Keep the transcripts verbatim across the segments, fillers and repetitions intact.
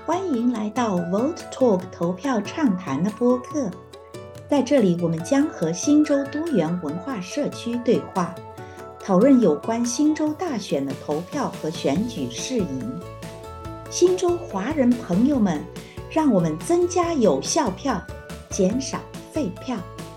欢迎来到 Vote Talk 投票畅谈的播客。在这里，我们将和新州多元文化社区对话，讨论有关新州大选的投票和选举事宜。新州华人朋友们，让我们增加有效票，减少废票。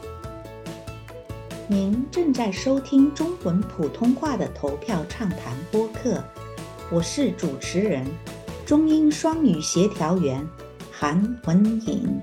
您正在收听中文普通话的投票畅谈播客，我是主持人中英双语协调员韩文颖。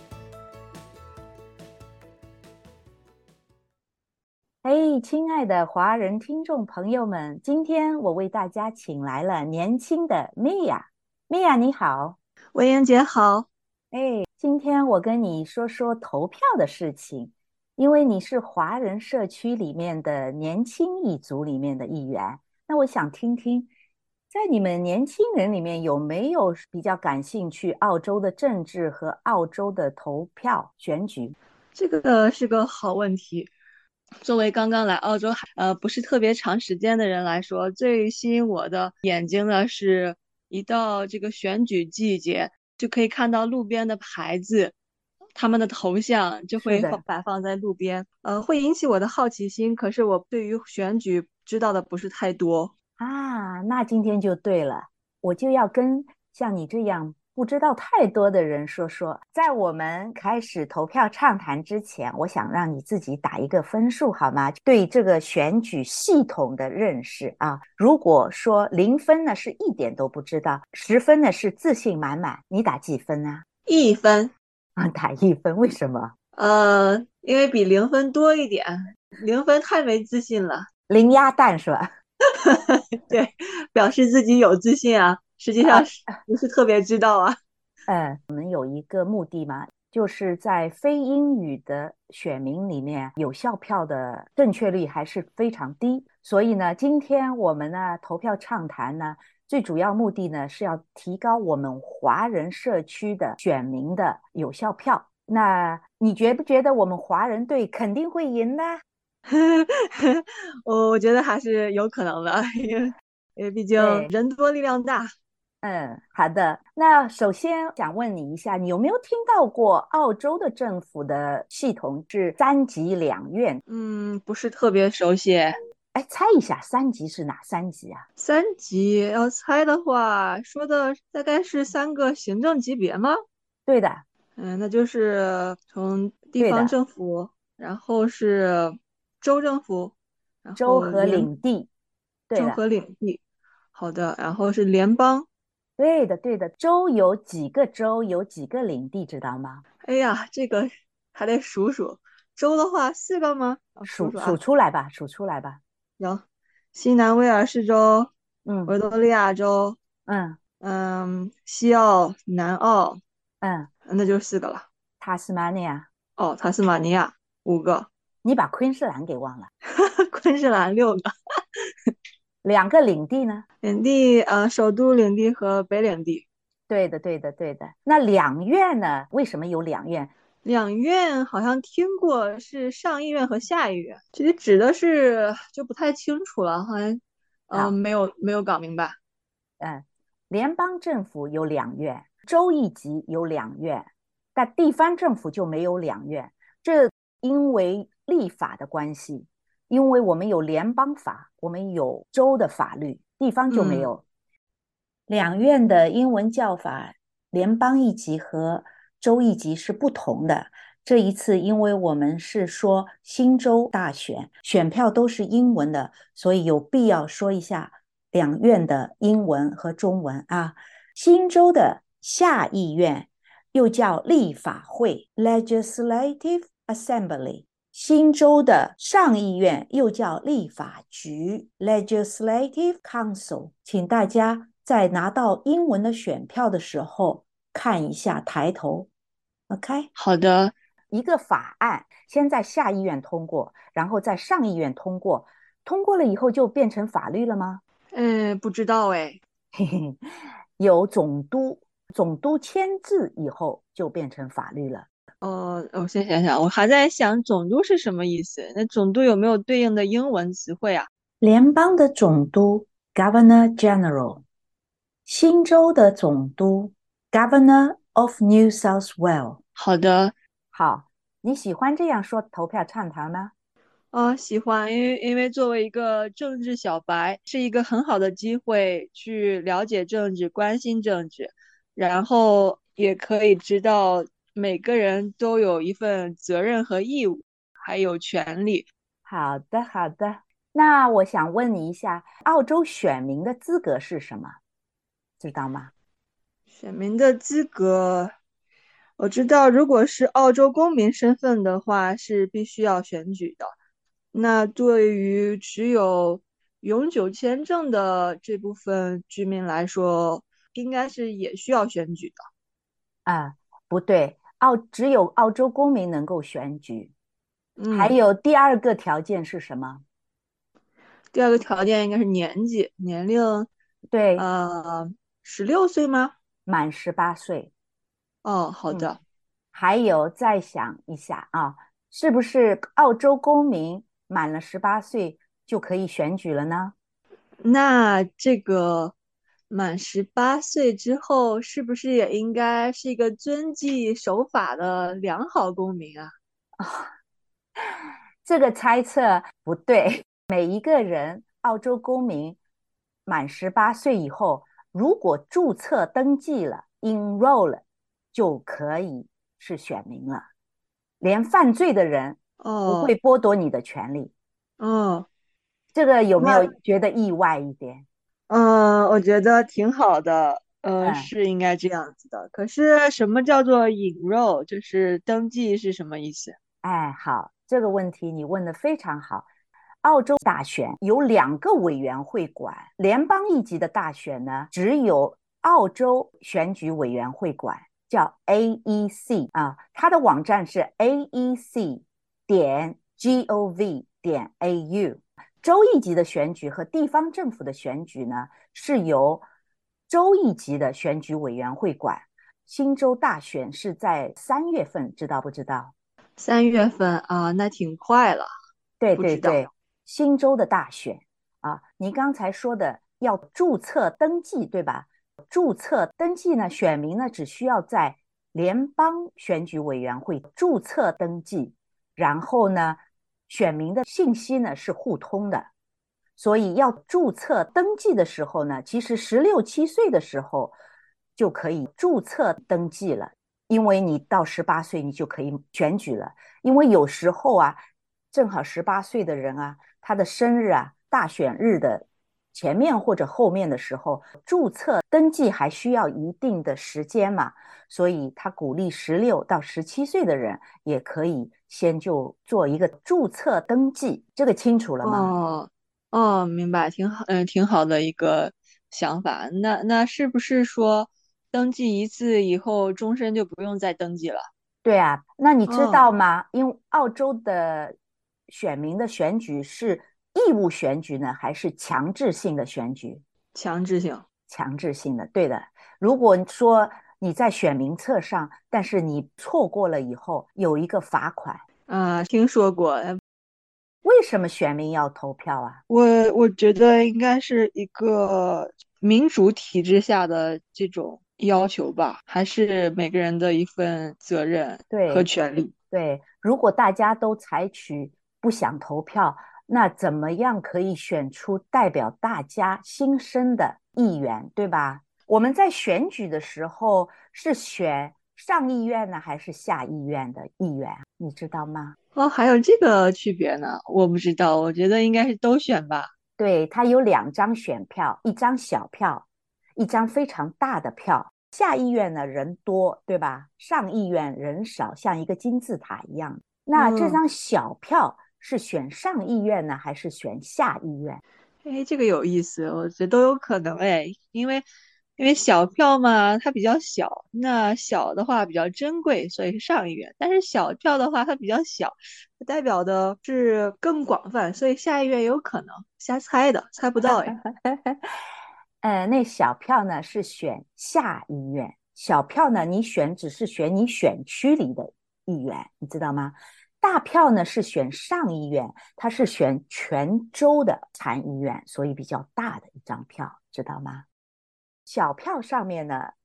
嘿，亲爱的华人听众朋友们，今天我为大家请来了年轻的 Mia。Mia 你好。 文英姐好。 哎，今天我跟你说说投票的事情，因为你是华人社区里面的年轻一族里面的一员，那我想听听在你们年轻人里面有没有比较感兴趣澳洲的政治和澳洲的投票选举？ 这个是个好问题。作为刚刚来澳洲呃不是特别长时间的人来说，最吸引我的眼睛呢是一到这个选举季节，就可以看到路边的牌子，他们的头像就会放摆放在路边，呃，会引起我的好奇心。可是我对于选举知道的不是太多啊，那今天就对了，我就要跟像你这样不知道太多的人说说。在我们开始投票畅谈之前，我想让你自己打一个分数好吗？对这个选举系统的认识啊，如果说零分呢是一点都不知道，十分呢是自信满满，你打几分啊？ 一分啊，打一分，为什么？ 呃，因为比零分多一点，零分太没自信了。 零鸭蛋是吧？ 对，表示自己有自信啊，实际上是不是特别知道啊？ 呃，我们有一个目的嘛，就是在非英语的选民里面，有效票的正确率还是非常低。所以呢，今天我们呢投票畅谈呢，最主要目的呢是要提高我们华人社区的选民的有效票。那你觉不觉得我们华人队肯定会赢呢？ 我我觉得还是有可能的，因为因为毕竟对。 人多力量大。 嗯，好的。那首先想问你一下，你有没有听到过澳洲的政府的系统是三级两院？ 嗯，不是特别熟悉。 哎，猜一下，三级是哪三级啊？ 三级要猜的话，说的大概是三个行政级别吗？ 对的， 嗯，那就是从地方对的， 政府，然后是州政府，然州和后联领地，对的， 州和领地。好的，然后是联邦。 对的，对的。州有几个州，有几个领地，知道吗？ 哎呀，这个还得数数。州的话，四个吗？啊，数数数数啊， 出来吧，数出来吧。 有西南威尔士州、 嗯维多利亚州， 嗯嗯，西澳、南澳， 嗯， 那就四个了。 塔斯马尼亚， 哦，塔斯马尼亚五个， 你把昆士兰给忘了。 昆士兰六个， 两个领地呢？ 领地呃，首都领地和北领地。 对的，对的，对的。那两院呢？为什么有两院？ 两院好像听过是上议院和下议院，具体指的是就不太清楚了，好像嗯、呃好， 没有没有搞明白。 嗯，联邦政府有两院，州一级有两院，但地方政府就没有两院。这因为立法的关系，因为我们有联邦法，我们有州的法律，地方就没嗯。 有。两院的英文叫法，联邦一级和州一级是不同的。这一次，因为我们是说新州大选，选票都是英文的，所以有必要说一下两院的英文和中文啊。新州的下议院又叫立法会 （Legislative Assembly），新州的上议院又叫立法局 （Legislative Council）。请大家在拿到英文的选票的时候看一下抬头。OK， 好的。 一个法案先在下议院通过，然后在上议院通过，通过了以后就变成法律了吗？ 嗯，不知道哎。 嘿嘿，有总督，总督签字以后就变成法律了。 哦，我先想想，我还在想总督是什么意思？那总督有没有对应的英文词汇啊？ 联邦的总督 Governor General，新州的总督 Governor of New South Wales。 好的。 好，你喜欢这样说投票唱堂吗？ 啊，喜欢，因为因为作为一个政治小白，是一个很好的机会去了解政治、关心政治，然后也可以知道每个人都有一份责任和义务，还有权利。 好的，好的。那我想问你一下，澳洲选民的资格是什么？知道吗？ 选民的资格，我知道，如果是澳洲公民身份的话，是必须要选举的。那对于持有永久签证的这部分居民来说，应该是也需要选举的。 啊，不对，澳只有澳洲公民能够选举。还嗯， 有第二个条件是什么？ 第二个条件应该是年纪，年龄， 对， 呃，十六岁吗？ 满十八岁。 哦，好嗯， 的。 还有再想一下啊，是不是澳洲公民满了十八岁就可以选举了呢？ 那这个满十八岁之后，是不是也应该是一个遵纪守法的良好公民啊？ 这个猜测不对。每一个人，澳洲公民满十八岁以后，如果注册登记了 （enroll） 了，就可以是选民了。连犯罪的人不会哦。 剥夺你的权利。 哦， 这个有没有那觉得意外一点？ 嗯，我觉得挺好的，呃， 嗯， 是应该这样子的。可是什么叫做引入？就是登记是什么意思？ 哎，好，这个问题你问的非常好。澳洲大选有两个委员会管，联邦一级的大选呢，只有澳洲选举委员会管，叫 A E C 啊，它的网站是 A E C 点 gov 点 A U。州一级的选举和地方政府的选举呢，是由州一级的选举委员会管。新州大选是在三月份，知道不知道？ 三月份啊，那挺快了。 对不知道。 对对，新州的大选啊，你刚才说的要注册登记，对吧？注册登记呢，选民呢只需要在联邦选举委员会注册登记，然后呢，选民的信息呢是互通的，所以要注册登记的时候呢，其实十六七岁的时候就可以注册登记了，因为你到十八岁你就可以选举了。因为有时候啊，正好十八岁的人啊，他的生日啊，大选日的前面或者后面的时候，注册登记还需要一定的时间嘛，所以他鼓励十六到十七岁的人也可以先就做一个注册登记，这个清楚了吗？ 哦。哦，明白，挺好，嗯，挺好的一个想法。那那是不是说登记一次以后，终身就不用再登记了？ 对啊，那你知哦， 道吗？因为澳洲的选民的选举是义务选举呢，还是强制性的选举？ 强制性。 强制性的，对的。如果说你在选民册上，但是你错过了以后，有一个罚款。 啊，听说过。 为什么选民要投票啊？ 我我觉得应该是一个民主体制下的这种要求吧，还是每个人的一份责任和对权利。 对，如果大家都采取不想投票，那怎么样可以选出代表大家心声的议员，对吧？我们在选举的时候是选上议院呢，还是下议院的议员？你知道吗？ 哦，还有这个区别呢？我不知道，我觉得应该是都选吧。 对，它有两张选票，一张小票，一张非常大的票。下议院呢人多，对吧？上议院人少，像一个金字塔一样。那这嗯。 张小票是选上议院呢，还是选下议院？ 哎，这个有意思，我觉得都有可能哎，因为因为小票嘛，它比较小，那小的话比较珍贵，所以是上议院。但是小票的话，它比较小，代表的是更广泛，所以下议院有可能。瞎猜的，猜不到哎。 呃，那小票呢是选下议院，小票呢你选只是选你选区里的议员，你知道吗？大票呢是选上议院，它是选全州的参议院，所以比较大的一张票，知道吗？小票上面呢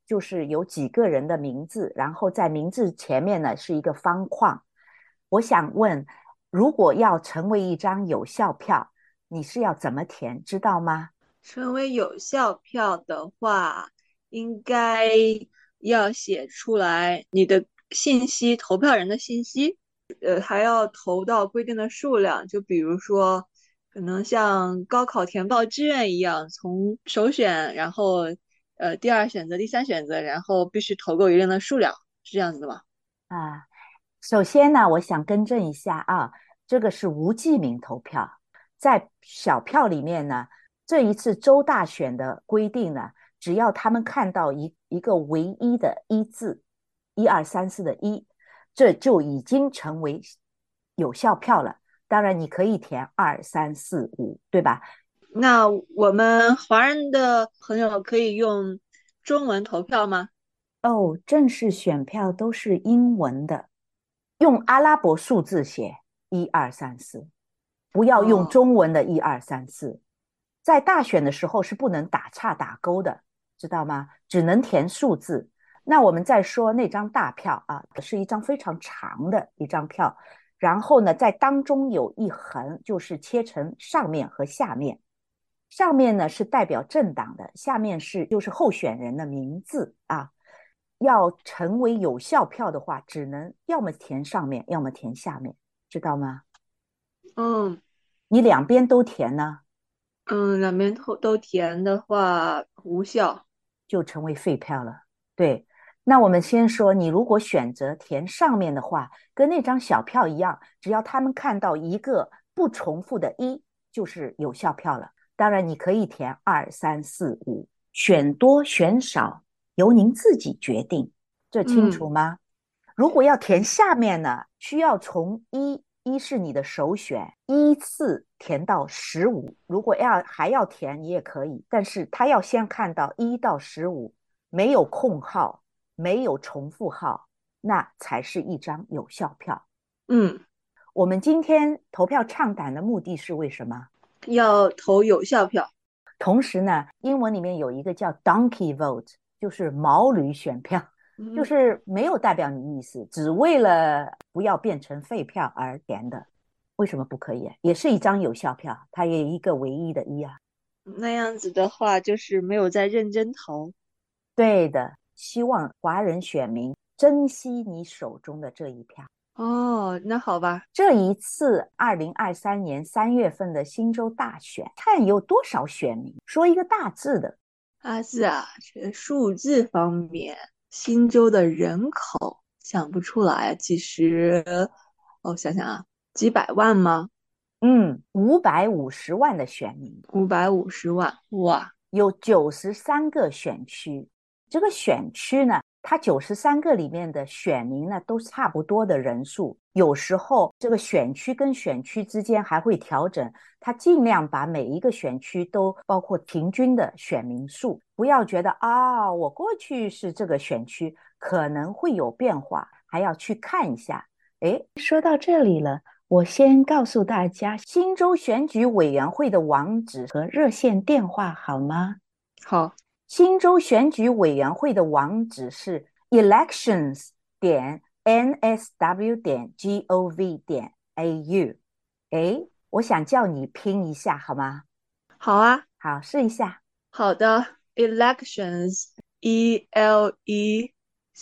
就是有几个人的名字，然后在名字前面呢是一个方框。我想问，如果要成为一张有效票，你是要怎么填，知道吗？ 成为有效票的话，应该要写出来你的信息，投票人的信息，呃，还要投到规定的数量。就比如说，可能像高考填报志愿一样，从首选，然后呃第二选择、第三选择，然后必须投够一定的数量，是这样子的吗？ 啊，首先呢，我想更正一下啊，这个是无记名投票，在小票里面呢，这一次州大选的规定呢，只要他们看到一一个唯一的一字，一二三四的一，这就已经成为有效票了。当然，你可以填二三四五，对吧？ 那我们华人的朋友可以用中文投票吗？ 哦，正式选票都是英文的，用阿拉伯数字写一二三四，不要用哦， 中文的一二三四。在大选的时候是不能打岔打勾的，知道吗？只能填数字。那我们再说那张大票啊，是一张非常长的一张票，然后呢，在当中有一横，就是切成上面和下面。上面呢是代表政党的，下面是就是候选人的名字啊。要成为有效票的话，只能要么填上面，要么填下面，知道吗？ 嗯。 你两边都填呢， 嗯，两边都都填的话无效。 就成为废票了。对，那我们先说，你如果选择填上面的话，跟那张小票一样，只要他们看到一个不重复的一，就是有效票了。当然，你可以填二、三、四、五，选多选少由您自己决定，这清嗯楚吗？如果要填下面呢，需要从一，一是你的首选，依次填到十五。如果要还要填，你也可以，但是他要先看到一到十五没有空号，没有重复号，那才是一张有效票。 嗯， 我们今天投票唱胆的目的是为什么？ 要投有效票。 同时呢，英文里面有一个叫 donkey vote，就是毛驴选票，就嗯， 是没有代表你意思，只为了不要变成废票而填的。为什么不可以？也是一张有效票，它也一个唯一的一啊。 那样子的话就是没有在认真投。 对的，希望华人选民珍惜你手中的这一票。 哦，那好吧。 这一次二零二三年三月份的新州大选，看有多少选民，说一个大致的。 阿字啊，这个数字方面，新州的人口想不出来，几十，哦，想想啊，几百万吗？ 嗯，五百五十万的选民， 五百五十万，哇， 有九十三个选区。这个选区呢，它九十三个里面的选民呢，都差不多的人数。有时候这个选区跟选区之间还会调整，它尽量把每一个选区都包括平均的选民数，不要觉得啊，我过去是这个选区，可能会有变化，还要去看一下。诶，说到这里了。我先告诉大家新州选举委员会的网址和热线电话好吗？ 好， 新州选举委员会的网址是 elections 点 n s w 点 gov 点 a u。诶，我想叫你拼一下好吗？ 好啊。 好，试一下。 好的，elections e l e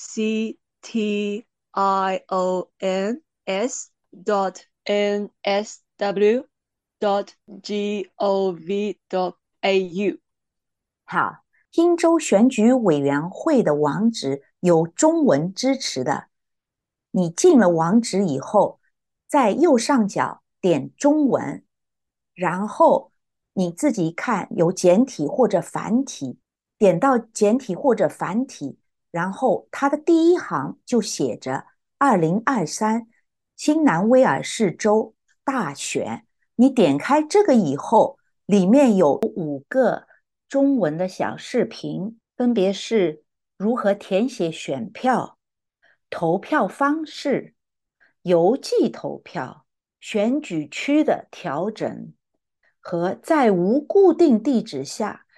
c t i o n s dot n s w dot g o v dot a u。 好，新州选举委员会的网址有中文支持的。你进了网址以后，在右上角点中文，然后你自己看有简体或者繁体，点到简体或者繁体，然后它的第一行就写着二零二三新南威尔士州大选。你点开这个以后，里面有五个中文的小视频，分别是如何填写选票、投票方式、邮寄投票、选举区的调整和在无固定地址下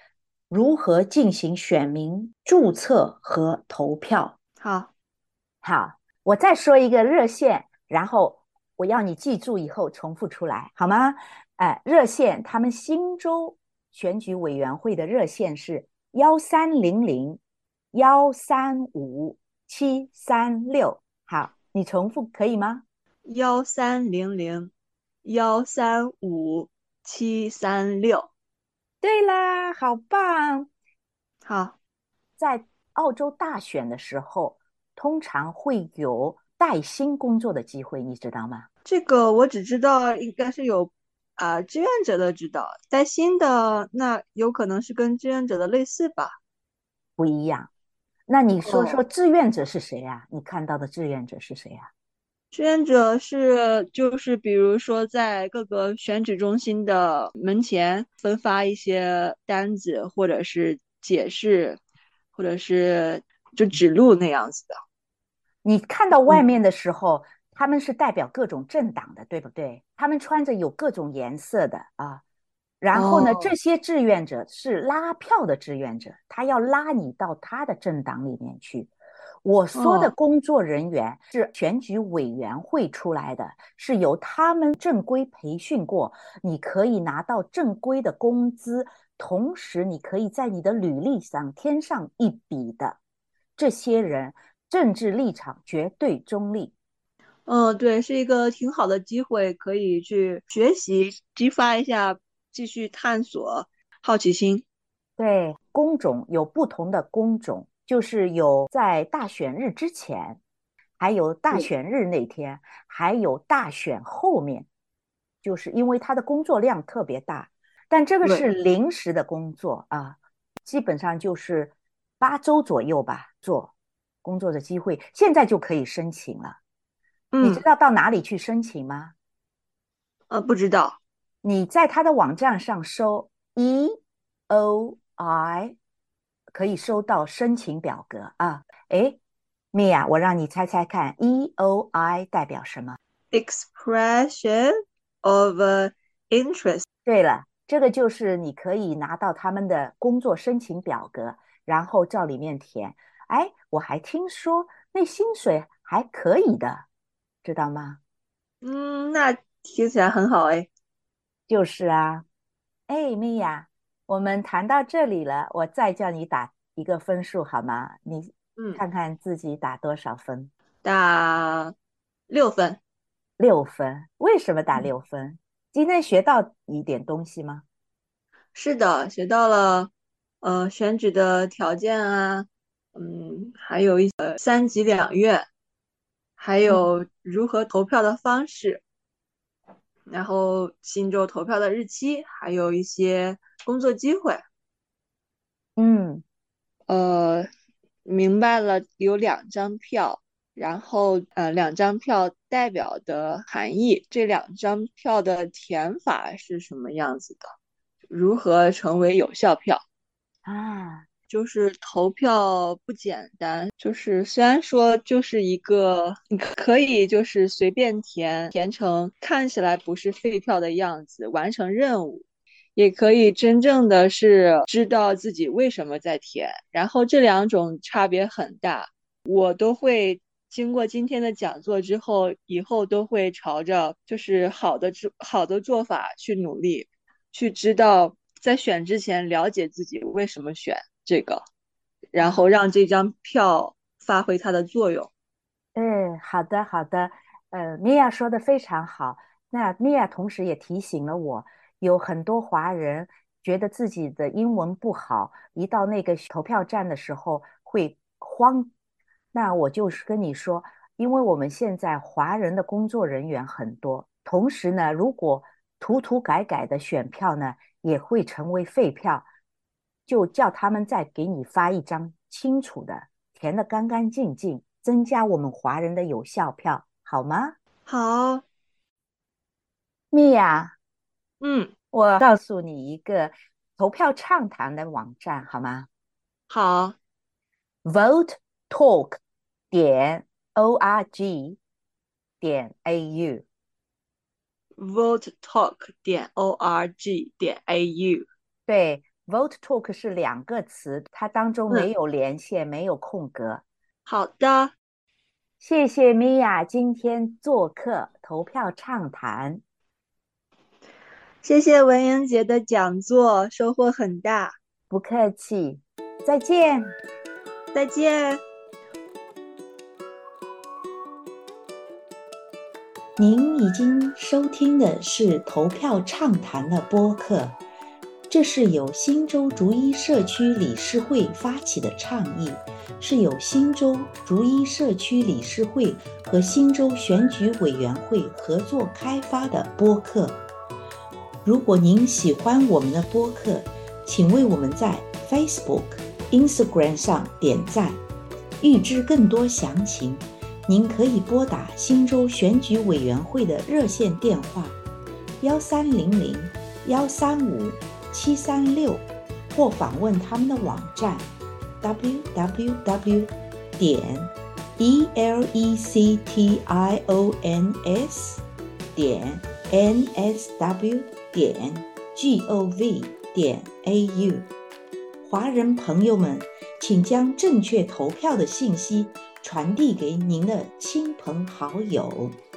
如何进行选民注册和投票。 好， 好，我再说一个热线，然后我要你记住以后重复出来，好吗？哎，热线，他们新州选举委员会的热线是幺三零零幺三五七三六。好，你重复可以吗？ 幺三零零幺三五七三六。 对啦，好棒！ 好， 在澳洲大选的时候，通常会有带薪工作的机会，你知道吗？ 这个我只知道应该是有啊、志愿者的指导，带薪的那有可能是跟志愿者的类似吧。 不一样。那你说说哦， 志愿者是谁呀？你看到的志愿者是谁呀？ 志愿者是就是比如说在各个选举中心的门前分发一些单子，或者是解释，或者是就指路那样子的。 你看到外嗯， 面的时候，他们是代表各种政党的，对不对？他们穿着有各种颜色的啊。然后呢，这哦， 些志愿者是拉票的志愿者，他要拉你到他的政党里面去。我说的哦， 工作人员是选举委员会出来的，是由他们正规培训过，你可以拿到正规的工资，同时你可以在你的履历上添上一笔的。这些人政治立场绝对中立。 嗯，对，是一个挺好的机会，可以去学习，激发一下继续探索好奇心。 对，工种有不同的工种，就是有在大选日之前，还有大对选日那天，还有大选后面，就是因为他的工作量特别大，但这个是对， 临时的工作啊，基本上就是八周左右吧，做工作的机会，现在就可以申请了。你知嗯， 道到哪里去申请吗？ 呃，不知道。 你在他的网站上搜 E O I，可以收到申请表格啊。诶，米娅，我让你猜猜看，E O I 代表什么？ Expression of uh, interest。 对了，这个就是你可以拿到他们的工作申请表格，然后照里面填。哎，我还听说那薪水还可以的，知道吗？ 嗯，那听起来很好哎。 就是啊。哎，米娅，我们谈到这里了，我再叫你打一个分数好吗？你嗯， 看看自己打多少分？ 打六分。 六分。为什么打嗯， 六分？今天学到一点东西吗？ 是的，学到了呃选举的条件啊，嗯，还有一些三级两院，还嗯有如何投票的方式，然后新州投票的日期，还有一些工作机会。 嗯呃，明白了，有两张票，然后呃，两张票代表的含义，这两张票的填法是什么样子的？如何成为有效票？ 啊， 就是投票不简单，就是虽然说就是一个，你可以就是随便填，填成看起来不是废票的样子，完成任务，也可以真正的是知道自己为什么在填，然后这两种差别很大，我都会经过今天的讲座之后，以后都会朝着就是好的做好的做法去努力，去知道在选之前了解自己为什么选这个，然后啊， 让这张票发挥它的作用。 嗯，好的好的，呃，米娅说的非常好。那米娅同时也提醒了我，有很多华人觉得自己的英文不好，一到那个投票站的时候会慌。那我就是跟你说，因为我们现在华人的工作人员很多，同时呢，如果涂涂改改的选票呢，也会成为废票，就叫他们再给你发一张清楚的，填得干干净净，增加我们华人的有效票，好吗？ 好， 米娅， 嗯， 我告诉你一个投票畅谈的网站，好吗好 ？vote talk 点 org 点 au。 ，votetalk 点 org 点 au。 对 Vote Talk 是两个词，它当中没有连线，嗯、没有空格。 好的， 谢谢米娅今天做客投票畅谈。 谢谢文英姐的讲座，收获很大。 不客气，再见。 再见。 您已经收听的是投票畅谈的播客，这是由新州竹一社区理事会发起的倡议，是由新州竹一社区理事会和新州选举委员会合作开发的播客。如果您喜欢我们的播客，请为我们在 Facebook、Instagram 上点赞。预知更多详情，您可以拨打新州选举委员会的热线电话幺三零零幺三五七三六，或访问他们的网站 double-u double-u double-u 点 e l e c t i o n s 点 n s w 点 gov 点 a u。 华人朋友们，请将正确投票的信息传递给您的亲朋好友。